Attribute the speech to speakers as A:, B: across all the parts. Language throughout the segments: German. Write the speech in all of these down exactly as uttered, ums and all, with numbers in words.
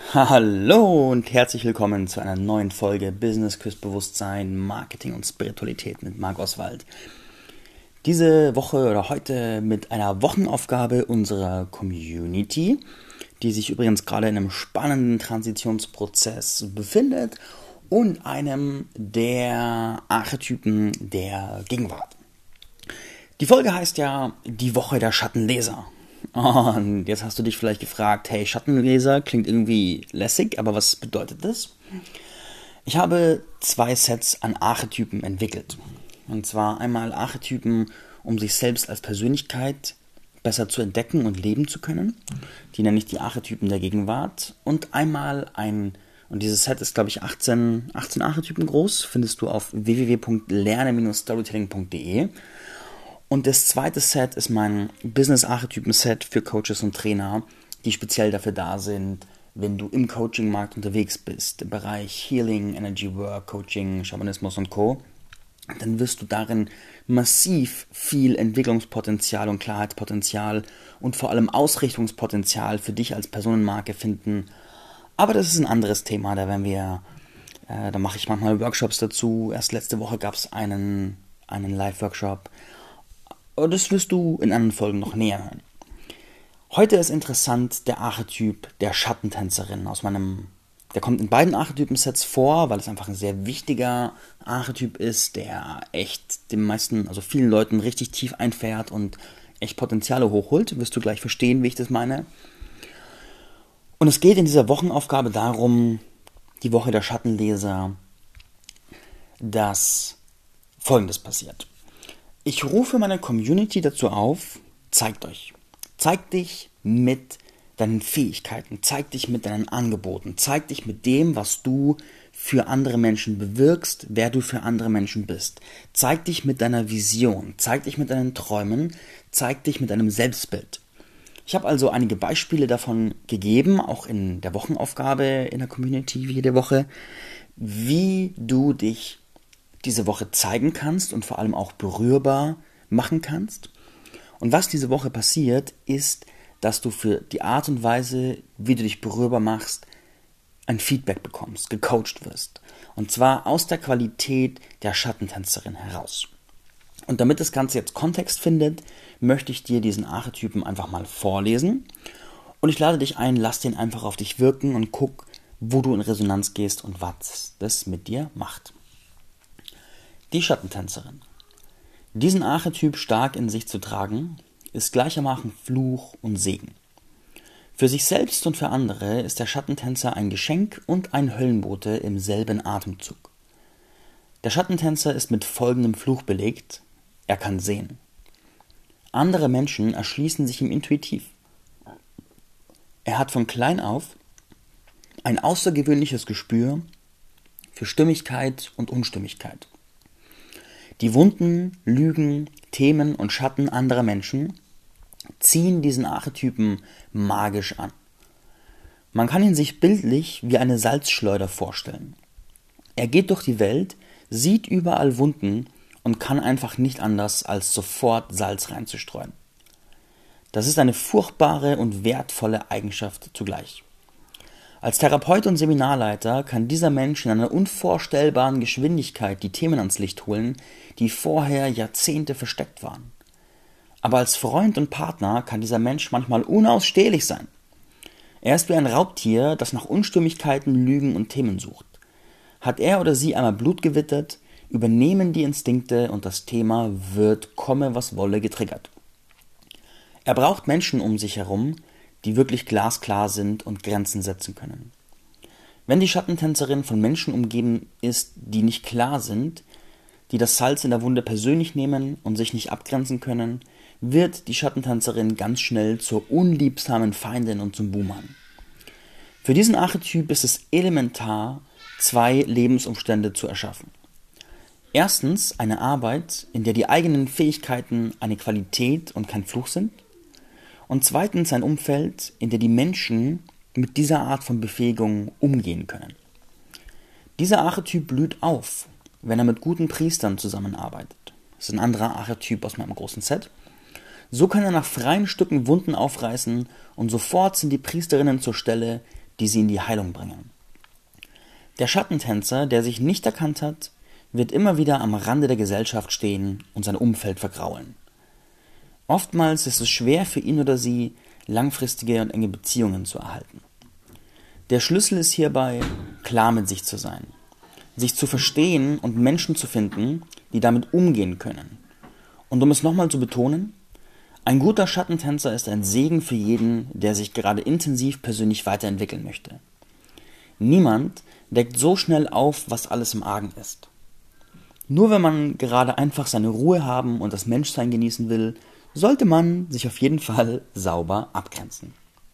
A: Hallo und herzlich willkommen zu einer neuen Folge Business küsst Bewusstsein, Marketing und Spiritualität mit Marc Oswald. Diese Woche oder heute mit einer Wochenaufgabe unserer Community, die sich übrigens gerade in einem spannenden Transitionsprozess befindet und einem der Archetypen der Gegenwart. Die Folge heißt ja die Woche der Schattenleser. Und jetzt hast du dich vielleicht gefragt, hey, Schattenleser klingt irgendwie lässig, aber was bedeutet das? Ich habe zwei Sets an Archetypen entwickelt. Und zwar einmal Archetypen, um sich selbst als Persönlichkeit besser zu entdecken und leben zu können. Die nenne ich die Archetypen der Gegenwart. Und einmal ein, und dieses Set ist, glaube ich, achtzehn, achtzehn Archetypen groß, findest du auf w w w punkt lerne Bindestrich storytelling punkt d e. Und das zweite Set ist mein Business-Archetypen-Set für Coaches und Trainer, die speziell dafür da sind, wenn du im Coaching-Markt unterwegs bist, im Bereich Healing, Energy Work, Coaching, Schamanismus und Co., dann wirst du darin massiv viel Entwicklungspotenzial und Klarheitspotenzial und vor allem Ausrichtungspotenzial für dich als Personenmarke finden. Aber das ist ein anderes Thema, da werden wir, äh, da mache ich manchmal Workshops dazu. Erst letzte Woche gab es einen, einen Live-Workshop. Das wirst du in anderen Folgen noch näher hören. Heute ist interessant der Archetyp der Schattentänzerin aus meinem, der kommt in beiden Archetypen-Sets vor, weil es einfach ein sehr wichtiger Archetyp ist, der echt den meisten, also vielen Leuten richtig tief einfährt und echt Potenziale hochholt. Wirst du gleich verstehen, wie ich das meine. Und es geht in dieser Wochenaufgabe darum, die Woche der Schattenleser, dass Folgendes passiert. Ich rufe meine Community dazu auf, zeigt euch. Zeig dich mit deinen Fähigkeiten, zeig dich mit deinen Angeboten, zeig dich mit dem, was du für andere Menschen bewirkst, wer du für andere Menschen bist. Zeig dich mit deiner Vision, zeig dich mit deinen Träumen, zeig dich mit deinem Selbstbild. Ich habe also einige Beispiele davon gegeben, auch in der Wochenaufgabe in der Community wie jede Woche, wie du dich diese Woche zeigen kannst und vor allem auch berührbar machen kannst. Und was diese Woche passiert, ist, dass du für die Art und Weise, wie du dich berührbar machst, ein Feedback bekommst, gecoacht wirst. Und zwar aus der Qualität der Schattentänzerin heraus. Und damit das Ganze jetzt Kontext findet, möchte ich dir diesen Archetypen einfach mal vorlesen. Und ich lade dich ein, lass den einfach auf dich wirken und guck, wo du in Resonanz gehst und was das mit dir macht. Die Schattentänzerin. Diesen Archetyp stark in sich zu tragen, ist gleichermaßen Fluch und Segen. Für sich selbst und für andere ist der Schattentänzer ein Geschenk und ein Höllenbote im selben Atemzug. Der Schattentänzer ist mit folgendem Fluch belegt: Er kann sehen. Andere Menschen erschließen sich ihm intuitiv. Er hat von klein auf ein außergewöhnliches Gespür für Stimmigkeit und Unstimmigkeit. Die Wunden, Lügen, Themen und Schatten anderer Menschen ziehen diesen Archetypen magisch an. Man kann ihn sich bildlich wie eine Salzschleuder vorstellen. Er geht durch die Welt, sieht überall Wunden und kann einfach nicht anders, als sofort Salz reinzustreuen. Das ist eine furchtbare und wertvolle Eigenschaft zugleich. Als Therapeut und Seminarleiter kann dieser Mensch in einer unvorstellbaren Geschwindigkeit die Themen ans Licht holen, die vorher Jahrzehnte versteckt waren. Aber als Freund und Partner kann dieser Mensch manchmal unausstehlich sein. Er ist wie ein Raubtier, das nach Unstimmigkeiten, Lügen und Themen sucht. Hat er oder sie einmal Blut gewittert, übernehmen die Instinkte und das Thema wird, komme was wolle, getriggert. Er braucht Menschen um sich herum, die wirklich glasklar sind und Grenzen setzen können. Wenn die Schattentänzerin von Menschen umgeben ist, die nicht klar sind, die das Salz in der Wunde persönlich nehmen und sich nicht abgrenzen können, wird die Schattentänzerin ganz schnell zur unliebsamen Feindin und zum Buhmann. Für diesen Archetyp ist es elementar, zwei Lebensumstände zu erschaffen. Erstens eine Arbeit, in der die eigenen Fähigkeiten eine Qualität und kein Fluch sind. Und zweitens ein Umfeld, in dem die Menschen mit dieser Art von Befähigung umgehen können. Dieser Archetyp blüht auf, wenn er mit guten Priestern zusammenarbeitet. Das ist ein anderer Archetyp aus meinem großen Set. So kann er nach freien Stücken Wunden aufreißen und sofort sind die Priesterinnen zur Stelle, die sie in die Heilung bringen. Der Schattentänzer, der sich nicht erkannt hat, wird immer wieder am Rande der Gesellschaft stehen und sein Umfeld vergraulen. Oftmals ist es schwer für ihn oder sie, langfristige und enge Beziehungen zu erhalten. Der Schlüssel ist hierbei, klar mit sich zu sein, sich zu verstehen und Menschen zu finden, die damit umgehen können. Und um es nochmal zu betonen, ein guter Schattentänzer ist ein Segen für jeden, der sich gerade intensiv persönlich weiterentwickeln möchte. Niemand deckt so schnell auf, was alles im Argen ist. Nur wenn man gerade einfach seine Ruhe haben und das Menschsein genießen will, sollte man sich auf jeden Fall sauber abgrenzen.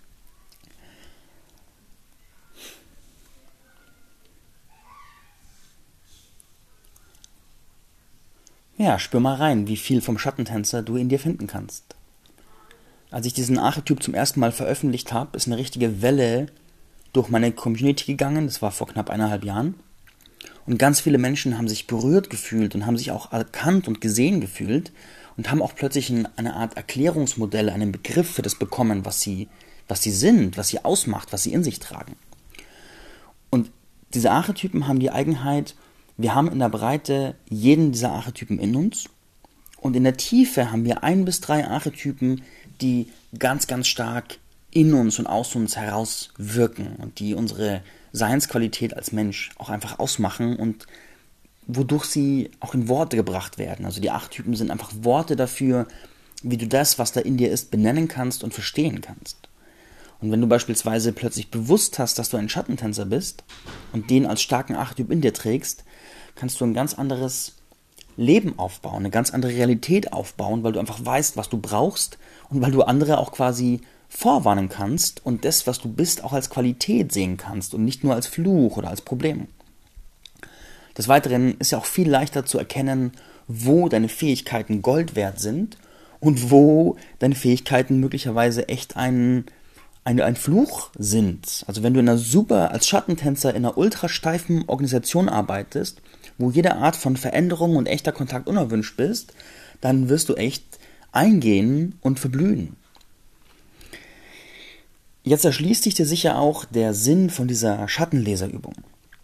A: Ja, spür mal rein, wie viel vom Schattentänzer du in dir finden kannst. Als ich diesen Archetyp zum ersten Mal veröffentlicht habe, ist eine richtige Welle durch meine Community gegangen, das war vor knapp eineinhalb Jahren. Und ganz viele Menschen haben sich berührt gefühlt und haben sich auch erkannt und gesehen gefühlt und haben auch plötzlich eine Art Erklärungsmodell, einen Begriff für das bekommen, was sie, was sie sind, was sie ausmacht, was sie in sich tragen. Und diese Archetypen haben die Eigenheit, wir haben in der Breite jeden dieser Archetypen in uns und in der Tiefe haben wir ein bis drei Archetypen, die ganz, ganz stark in uns und aus uns heraus wirken und die unsere Seinsqualität als Mensch auch einfach ausmachen und wodurch sie auch in Worte gebracht werden. Also die Archetypen sind einfach Worte dafür, wie du das, was da in dir ist, benennen kannst und verstehen kannst. Und wenn du beispielsweise plötzlich bewusst hast, dass du ein Schattentänzer bist und den als starken Archetyp in dir trägst, kannst du ein ganz anderes Leben aufbauen, eine ganz andere Realität aufbauen, weil du einfach weißt, was du brauchst und weil du andere auch quasi vorwarnen kannst und das, was du bist, auch als Qualität sehen kannst und nicht nur als Fluch oder als Problem. Des Weiteren ist ja auch viel leichter zu erkennen, wo deine Fähigkeiten Gold wert sind und wo deine Fähigkeiten möglicherweise echt ein, ein, ein Fluch sind. Also wenn du in einer super, als Schattentänzer in einer ultra steifen Organisation arbeitest, wo jede Art von Veränderung und echter Kontakt unerwünscht bist, dann wirst du echt eingehen und verblühen. Jetzt erschließt sich dir sicher auch der Sinn von dieser Schattenleserübung.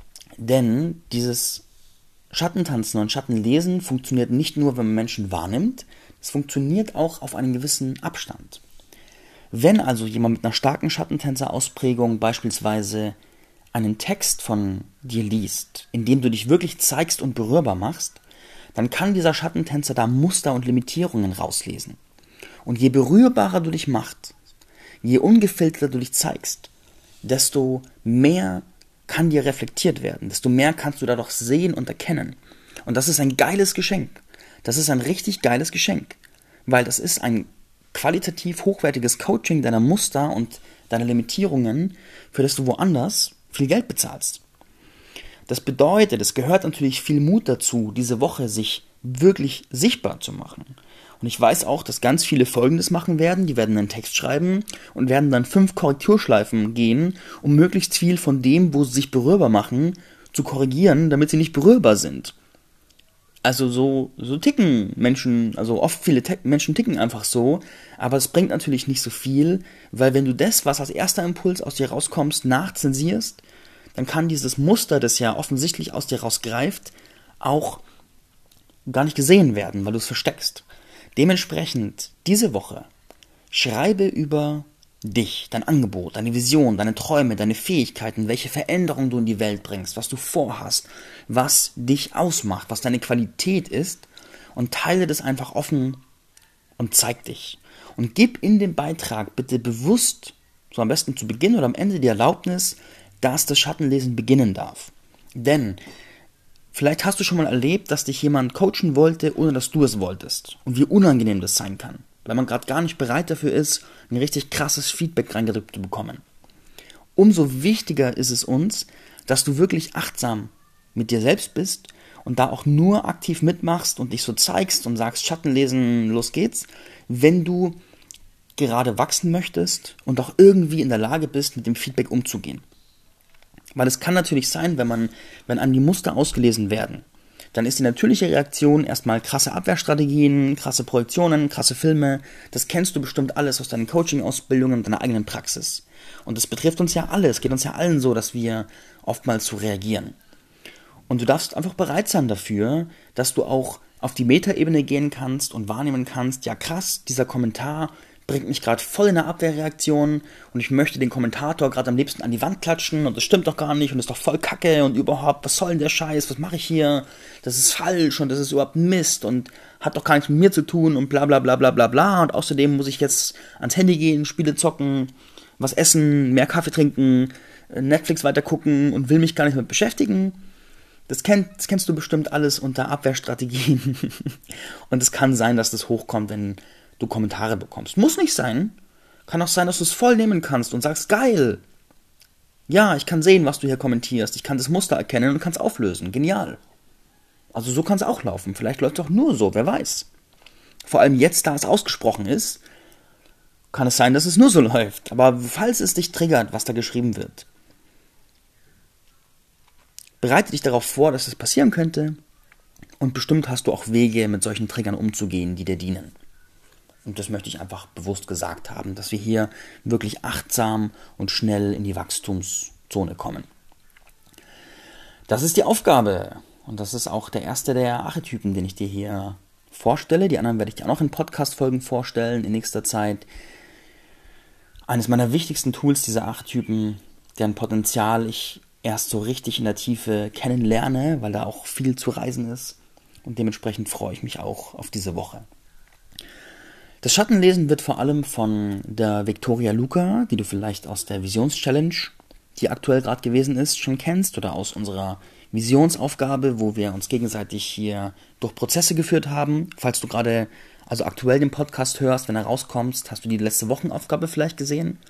A: Denn dieses Schattentanzen und Schattenlesen funktioniert nicht nur, wenn man Menschen wahrnimmt, es funktioniert auch auf einen gewissen Abstand. Wenn also jemand mit einer starken Schattentänzer-Ausprägung beispielsweise einen Text von dir liest, in dem du dich wirklich zeigst und berührbar machst, dann kann dieser Schattentänzer da Muster und Limitierungen rauslesen. Und je berührbarer du dich machst, je ungefilterter du dich zeigst, desto mehr kann dir reflektiert werden, desto mehr kannst du dadurch sehen und erkennen. Und das ist ein geiles Geschenk. Das ist ein richtig geiles Geschenk, weil das ist ein qualitativ hochwertiges Coaching deiner Muster und deiner Limitierungen, für das du woanders viel Geld bezahlst. Das bedeutet, es gehört natürlich viel Mut dazu, diese Woche sich wirklich sichtbar zu machen. Und ich weiß auch, dass ganz viele Folgendes machen werden. Die werden einen Text schreiben und werden dann fünf Korrekturschleifen gehen, um möglichst viel von dem, wo sie sich berührbar machen, zu korrigieren, damit sie nicht berührbar sind. Also so, so ticken Menschen, also oft viele Te- Menschen ticken einfach so, aber es bringt natürlich nicht so viel, weil wenn du das, was als erster Impuls aus dir rauskommst, nachzensierst, dann kann dieses Muster, das ja offensichtlich aus dir rausgreift, auch gar nicht gesehen werden, weil du es versteckst. Dementsprechend, diese Woche, schreibe über dich, dein Angebot, deine Vision, deine Träume, deine Fähigkeiten, welche Veränderungen du in die Welt bringst, was du vorhast, was dich ausmacht, was deine Qualität ist und teile das einfach offen und zeig dich. Und gib in dem Beitrag bitte bewusst, so am besten zu Beginn oder am Ende die Erlaubnis, dass das Schattenlesen beginnen darf. Denn vielleicht hast du schon mal erlebt, dass dich jemand coachen wollte, ohne dass du es wolltest. Und wie unangenehm das sein kann, weil man gerade gar nicht bereit dafür ist, ein richtig krasses Feedback reingedrückt zu bekommen. Umso wichtiger ist es uns, dass du wirklich achtsam mit dir selbst bist und da auch nur aktiv mitmachst und dich so zeigst und sagst, Schattenlesen, los geht's, wenn du gerade wachsen möchtest und auch irgendwie in der Lage bist, mit dem Feedback umzugehen. Weil es kann natürlich sein, wenn man, wenn einem die Muster ausgelesen werden, dann ist die natürliche Reaktion erstmal krasse Abwehrstrategien, krasse Projektionen, krasse Filme. Das kennst du bestimmt alles aus deinen Coaching-Ausbildungen und deiner eigenen Praxis. Und das betrifft uns ja alle. Es geht uns ja allen so, dass wir oftmals so reagieren. Und du darfst einfach bereit sein dafür, dass du auch auf die Metaebene gehen kannst und wahrnehmen kannst, ja krass, dieser Kommentar bringt mich gerade voll in eine Abwehrreaktion und ich möchte den Kommentator gerade am liebsten an die Wand klatschen und das stimmt doch gar nicht und das ist doch voll Kacke und überhaupt, was soll denn der Scheiß, was mache ich hier, das ist falsch und das ist überhaupt Mist und hat doch gar nichts mit mir zu tun und bla bla bla bla bla bla und außerdem muss ich jetzt ans Handy gehen, Spiele zocken, was essen, mehr Kaffee trinken, Netflix weiter gucken und will mich gar nicht mehr beschäftigen. Das, kennt, das kennst du bestimmt alles unter Abwehrstrategien. Und es kann sein, dass das hochkommt, wenn du Kommentare bekommst. Muss nicht sein. Kann auch sein, dass du es voll nehmen kannst und sagst, geil. Ja, ich kann sehen, was du hier kommentierst. Ich kann das Muster erkennen und kann es auflösen. Genial. Also so kann es auch laufen. Vielleicht läuft es auch nur so, wer weiß. Vor allem jetzt, da es ausgesprochen ist, kann es sein, dass es nur so läuft. Aber falls es dich triggert, was da geschrieben wird, bereite dich darauf vor, dass es passieren könnte und bestimmt hast du auch Wege, mit solchen Triggern umzugehen, die dir dienen. Und das möchte ich einfach bewusst gesagt haben, dass wir hier wirklich achtsam und schnell in die Wachstumszone kommen. Das ist die Aufgabe und das ist auch der erste der Archetypen, den ich dir hier vorstelle. Die anderen werde ich dir auch noch in Podcast-Folgen vorstellen in nächster Zeit. Eines meiner wichtigsten Tools dieser Archetypen, deren Potenzial ich erst so richtig in der Tiefe kennenlerne, weil da auch viel zu reisen ist. Und dementsprechend freue ich mich auch auf diese Woche. Das Schattenlesen wird vor allem von der Victoria Luca, die du vielleicht aus der Visions-Challenge, die aktuell gerade gewesen ist, schon kennst, oder aus unserer Visionsaufgabe, wo wir uns gegenseitig hier durch Prozesse geführt haben. Falls du gerade also aktuell den Podcast hörst, wenn er rauskommst, hast du die letzte Wochenaufgabe vielleicht gesehen.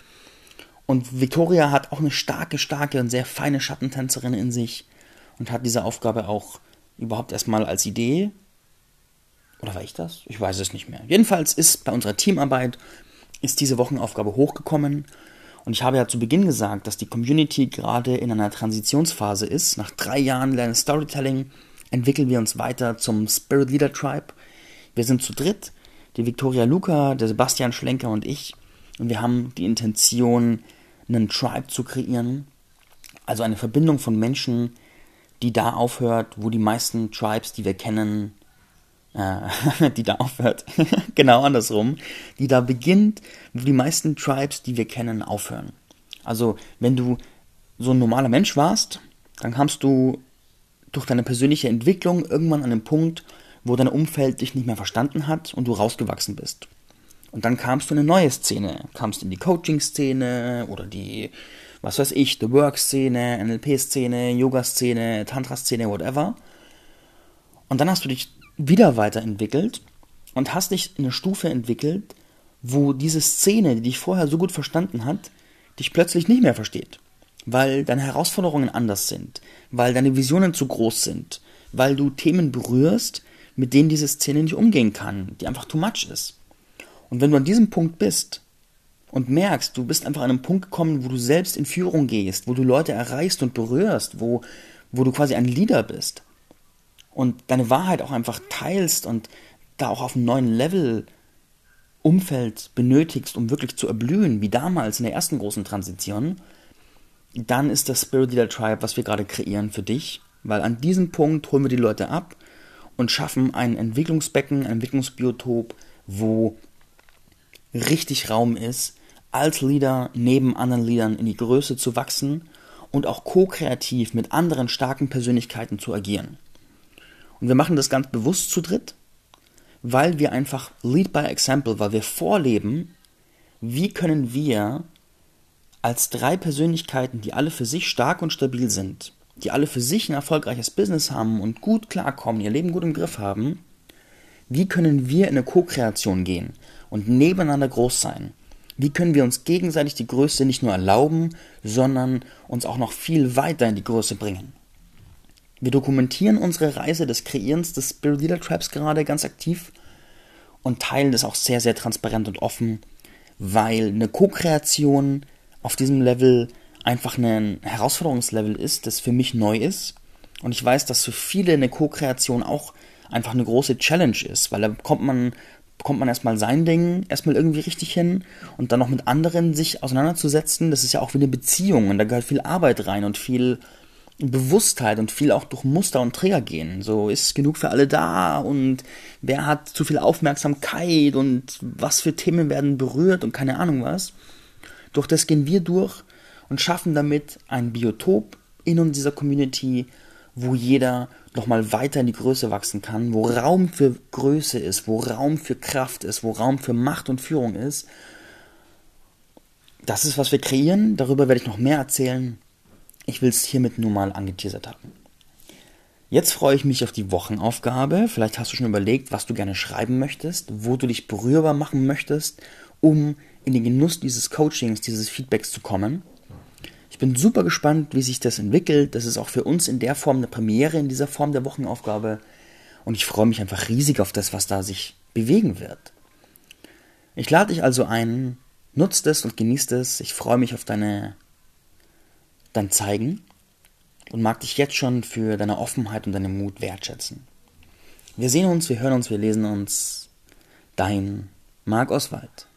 A: Und Victoria hat auch eine starke, starke und sehr feine Schattentänzerin in sich und hat diese Aufgabe auch überhaupt erstmal als Idee, oder war ich das? Ich weiß es nicht mehr. Jedenfalls ist bei unserer Teamarbeit ist diese Wochenaufgabe hochgekommen und ich habe ja zu Beginn gesagt, dass die Community gerade in einer Transitionsphase ist. Nach drei Jahren Learn Storytelling entwickeln wir uns weiter zum Spirit Leader Tribe. Wir sind zu dritt, die Victoria Luca, der Sebastian Schlenker und ich, und wir haben die Intention, einen Tribe zu kreieren, also eine Verbindung von Menschen, die da aufhört, wo die meisten Tribes, die wir kennen, äh, die da aufhört, genau andersrum, die da beginnt, wo die meisten Tribes, die wir kennen, aufhören. Also wenn du so ein normaler Mensch warst, dann kamst du durch deine persönliche Entwicklung irgendwann an den Punkt, wo dein Umfeld dich nicht mehr verstanden hat und du rausgewachsen bist. Und dann kamst du in eine neue Szene, kamst in die Coaching-Szene oder die, was weiß ich, The Work-Szene, N L P-Szene, Yoga-Szene, Tantra-Szene, whatever. Und dann hast du dich wieder weiterentwickelt und hast dich in eine Stufe entwickelt, wo diese Szene, die dich vorher so gut verstanden hat, dich plötzlich nicht mehr versteht. Weil deine Herausforderungen anders sind, weil deine Visionen zu groß sind, weil du Themen berührst, mit denen diese Szene nicht umgehen kann, die einfach too much ist. Und wenn du an diesem Punkt bist und merkst, du bist einfach an einem Punkt gekommen, wo du selbst in Führung gehst, wo du Leute erreichst und berührst, wo, wo du quasi ein Leader bist und deine Wahrheit auch einfach teilst und da auch auf einem neuen Level Umfeld benötigst, um wirklich zu erblühen, wie damals in der ersten großen Transition, dann ist das Spirit Leader Tribe, was wir gerade kreieren für dich, weil an diesem Punkt holen wir die Leute ab und schaffen ein Entwicklungsbecken, ein Entwicklungsbiotop, wo richtig Raum ist, als Leader neben anderen Leadern in die Größe zu wachsen und auch ko-kreativ mit anderen starken Persönlichkeiten zu agieren. Und wir machen das ganz bewusst zu dritt, weil wir einfach lead by example, weil wir vorleben, wie können wir als drei Persönlichkeiten, die alle für sich stark und stabil sind, die alle für sich ein erfolgreiches Business haben und gut klarkommen, ihr Leben gut im Griff haben, wie können wir in eine Co-Kreation gehen und nebeneinander groß sein? Wie können wir uns gegenseitig die Größe nicht nur erlauben, sondern uns auch noch viel weiter in die Größe bringen? Wir dokumentieren unsere Reise des Kreierens des Spirit Leader Tribes gerade ganz aktiv und teilen das auch sehr, sehr transparent und offen, weil eine Co-Kreation auf diesem Level einfach ein Herausforderungslevel ist, das für mich neu ist. Und ich weiß, dass für viele eine Co-Kreation auch einfach eine große Challenge ist, weil da kommt man bekommt man erstmal sein Ding erstmal irgendwie richtig hin und dann noch mit anderen sich auseinanderzusetzen, das ist ja auch wie eine Beziehung und da gehört viel Arbeit rein und viel Bewusstheit und viel auch durch Muster und Trigger gehen. So, ist genug für alle da und wer hat zu viel Aufmerksamkeit und was für Themen werden berührt und keine Ahnung was. Durch das gehen wir durch und schaffen damit ein Biotop in unserer Community, wo jeder nochmal weiter in die Größe wachsen kann, wo Raum für Größe ist, wo Raum für Kraft ist, wo Raum für Macht und Führung ist. Das ist, was wir kreieren. Darüber werde ich noch mehr erzählen. Ich will es hiermit nur mal angeteasert haben. Jetzt freue ich mich auf die Wochenaufgabe. Vielleicht hast du schon überlegt, was du gerne schreiben möchtest, wo du dich berührbar machen möchtest, um in den Genuss dieses Coachings, dieses Feedbacks zu kommen. Ich bin super gespannt, wie sich das entwickelt. Das ist auch für uns in der Form eine Premiere, in dieser Form der Wochenaufgabe. Und ich freue mich einfach riesig auf das, was da sich bewegen wird. Ich lade dich also ein, nutzt es und genießt es. Ich freue mich auf deine, dein Zeigen und mag dich jetzt schon für deine Offenheit und deinen Mut wertschätzen. Wir sehen uns, wir hören uns, wir lesen uns. Dein Marc Oswald.